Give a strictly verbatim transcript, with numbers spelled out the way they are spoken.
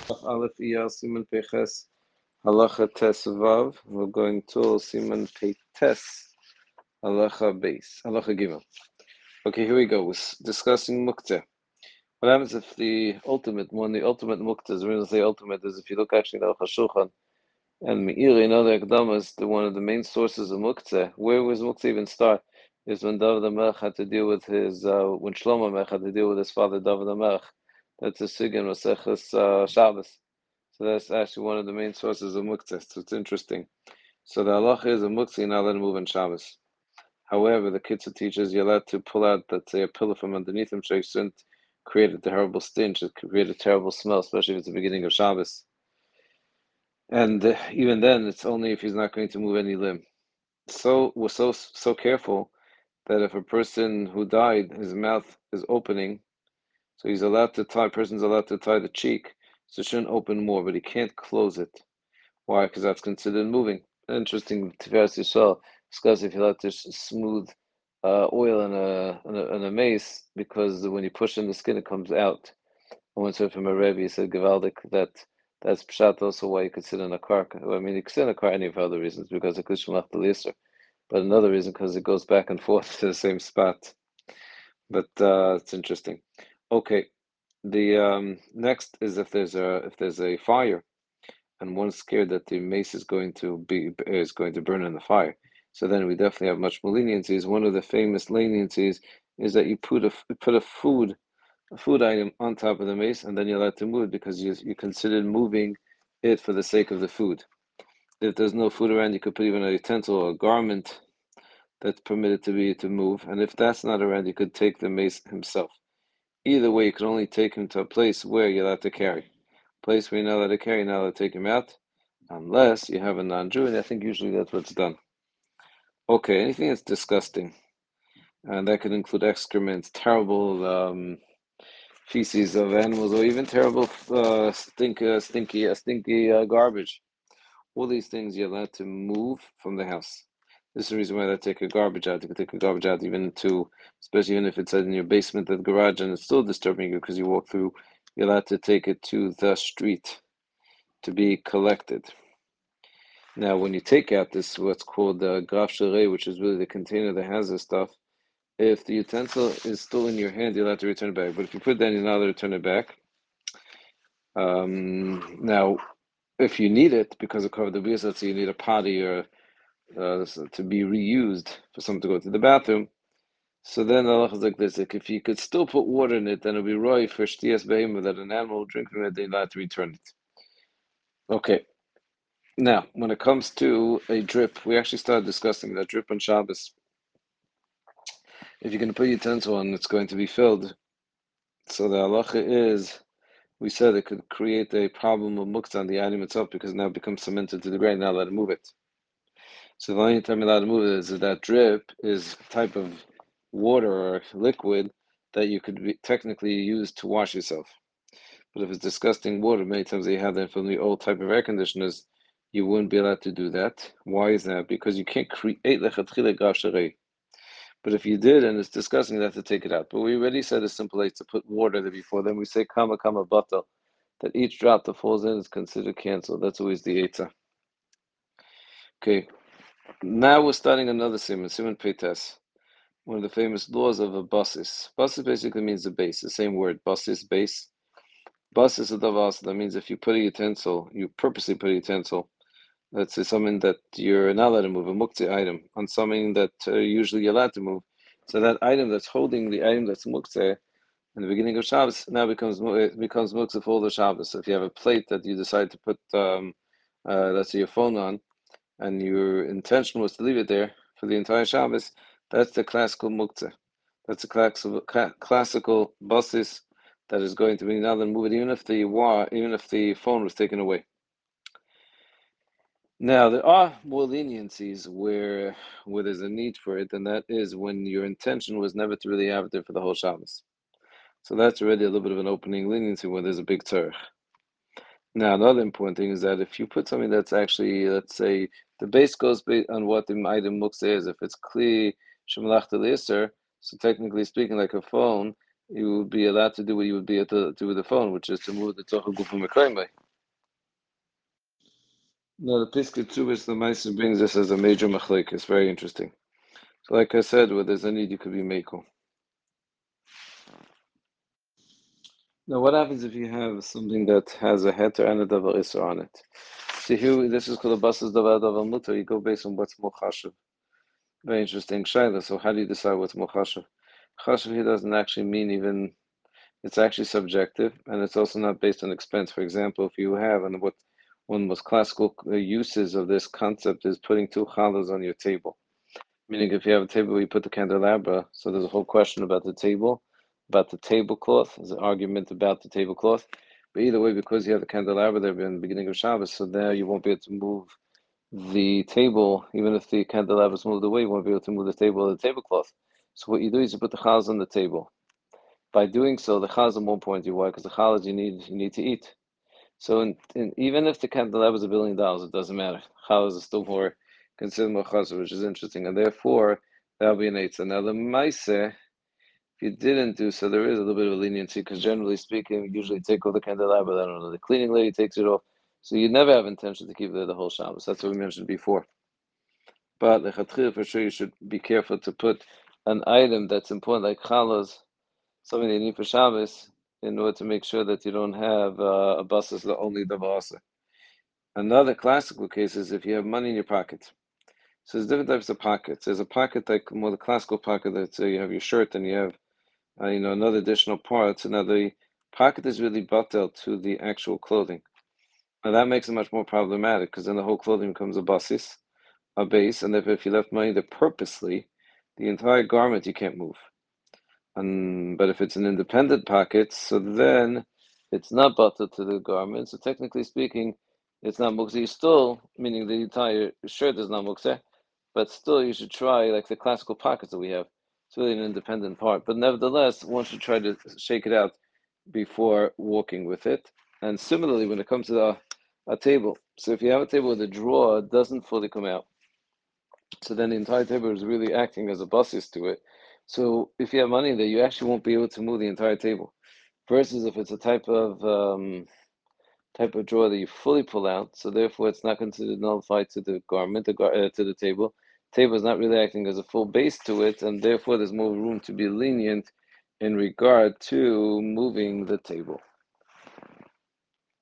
Aleph Iyal Siman Peches Halacha Tes Vav. We're going to Siman Peites Halacha Beis Halacha Gimel. Okay, here we go. We're discussing Muktzeh. What happens if the ultimate one, the ultimate Muktzeh, is when I say ultimate, is if you look actually at Al Shulchan and Meiri and other Akdamas, the one of the main sources of Muktzeh. Where was Muktzeh even start? Is when David HaMelech had to deal with his, uh, when Shlomo HaMelech had to deal with his father David HaMelech. That's a Sigin Maseches uh, Shabbos. So that's actually one of the main sources of muktzah. So it's interesting. So the halacha is a muktzah, you're not allowed to move on Shabbos. However, the Kitzur teaches you're allowed to pull out, let's say, a pillow from underneath him, so you shouldn't create a terrible stench, it could create a terrible smell, especially if it's the beginning of Shabbos. And uh, even then, it's only if he's not going to move any limb. So we're so so careful that if a person who died, his mouth is opening, so he's allowed to tie, person's allowed to tie the cheek, so it shouldn't open more, but he can't close it. Why? Because that's considered moving. Interesting, Tiferes Yisrael discuss if you let this smooth uh, oil in a, in a in a mace, because when you push in the skin, it comes out. I once heard from a Rebbe, he said, Gavaldik, that that's pshat also why you could sit in a car. I mean, you could sit in a car any of other reasons, because it could shemach the lister. But another reason, because it goes back and forth to the same spot. But uh, it's interesting. Okay, the um, next is if there's a if there's a fire, and one's scared that the mace is going to be is going to burn in the fire. So then we definitely have much more leniencies. One of the famous leniencies is that you put a put a food a food item on top of the mace, and then you're allowed to move it because you you considered moving it for the sake of the food. If there's no food around, you could put even a utensil or a garment that's permitted to be to move. And if that's not around, you could take the mace himself. Either way, you can only take him to a place where you're allowed to carry. Place where you're not allowed to carry, you're not allowed to take him out, unless you have a non-Jew, and I think usually that's what's done. Okay, anything that's disgusting, and that could include excrement, terrible um, feces of animals, or even terrible uh, stink, uh, stinky, uh, stinky uh, garbage. All these things you're allowed to move from the house. This is the reason why they take a garbage out. You can take a garbage out even into, especially even if it's in your basement of the garage and it's still disturbing you because you walk through, you're allowed to take it to the street to be collected. Now, when you take out this, what's called the graf sharei, which is really the container that has this stuff, if the utensil is still in your hand, you'll have to return it back. But if you put it down, you're not allowed to return it back. Um, now, if you need it because of covered the beers, let's say you need a potty or uh, to be reused for someone to go to the bathroom, so then the halacha is like this: like if you could still put water in it, then it'll be roy for shtiyas behema that an animal will drink from it, they're allowed to return it. Okay. Now, when it comes to a drip, we actually started discussing that drip on Shabbos. If you're going to put your utensil on, it's going to be filled. So the halacha is, we said it could create a problem of muktzah on the item itself because now it becomes cemented to the ground, not allowed to move it. So the only time you're allowed to move it is that that drip is a type of water or liquid that you could be technically use to wash yourself. But if it's disgusting water, many times they have that from the old type of air conditioners, you wouldn't be allowed to do that. Why is that? Because you can't create lechatchila graf sharei. But if you did and it's disgusting, you have to take it out. But we already said a simple way to put water there before. Then we say kama kama batal, that each drop that falls in is considered canceled. That's always the eitzah. Okay, now we're starting another simon, simon peites. One of the famous laws of a basis. Basis basically means the base, the same word, basis, base. Basis of davas, that means if you put a utensil, you purposely put a utensil, let's say something that you're not allowed to move, a muktzeh item, on something that uh, usually you're allowed to move. So that item that's holding the item that's muktzeh in the beginning of Shabbos now becomes it becomes muktzeh for all the Shabbos. So if you have a plate that you decide to put, um, uh, let's say your phone on, and your intention was to leave it there for the entire Shabbos, that's the classical muktzeh. That's a classical classical basis that is going to be now then move it, even if the even if the phone was taken away. Now there are more leniencies where where there's a need for it, and that is when your intention was never to really have it there for the whole Shabbos. So that's already a little bit of an opening leniency where there's a big tzarech. Now another important thing is that if you put something that's actually, let's say, the base goes based on what the item muktzeh is. If it's kli shemalach l'isser, so technically speaking, like a phone, you would be allowed to do what you would be able to do with the phone, which is to move the tocha gufim mekayme. No, the Piskei Teshuvos, the Meister brings this as a major machlek. It's very interesting. So, like I said, where there's a need, you could be mekel. Now, what happens if you have something that has a heter and a davar isser on it? So here, this is called a basas davar davar mutar. You go based on what's more chashuv. Very interesting shaila. So how do you decide what's more chashuv? Chashuv here doesn't actually mean even. It's actually subjective, and it's also not based on expense. For example, if you have, and what one most classical uses of this concept is putting two challahs on your table. Meaning, if you have a table where you put the candelabra, so there's a whole question about the table, about the tablecloth. There's an argument about the tablecloth. But either way, because you have the candelabra there in the beginning of Shabbos, so there you won't be able to move the table, even if the candelabra is moved away, you won't be able to move the table or the tablecloth. So what you do is you put the challahs on the table. By doing so, the chazan won't point you. Why? Because the challahs you need you need to eat. So in, in, even if the candelabra is a billion dollars, it doesn't matter. Challahs is still more considered more chazan, which is interesting, and therefore that'll be an eitzah. Now the ma'aseh, if you didn't do so, there is a little bit of a leniency because generally speaking, we usually take off the candelabra. I don't know, the cleaning lady takes it off, so you never have intention to keep it there the whole Shabbos. That's what we mentioned before. But lechatchila, for sure, you should be careful to put an item that's important, like challahs, something they need for Shabbos, in order to make sure that you don't have uh, a basas only the vasa. Another classical case is if you have money in your pocket. So there's different types of pockets. There's a pocket like more the classical pocket that uh, you have your shirt and you have uh, you know another additional part. So now the pocket is really butted to the actual clothing. Now that makes it much more problematic because then the whole clothing becomes a basis, a base, and if, if you left money there purposely, the entire garment you can't move. And but if it's an independent pocket, so then it's not butted to the garment. So technically speaking, it's not mukzeh. Still, meaning the entire shirt is not mukzeh, but still you should try like the classical pockets that we have. It's really an independent part, but nevertheless, one should try to shake it out before walking with it. And similarly, when it comes to the, a table, so if you have a table with a drawer, it doesn't fully come out. So then the entire table is really acting as a basis to it. So if you have money there, you actually won't be able to move the entire table. Versus if it's a type of um, type of drawer that you fully pull out, so therefore it's not considered nullified to the garment, the gar- uh, to the table. Table is not really acting as a full base to it, and therefore there's more room to be lenient in regard to moving the table.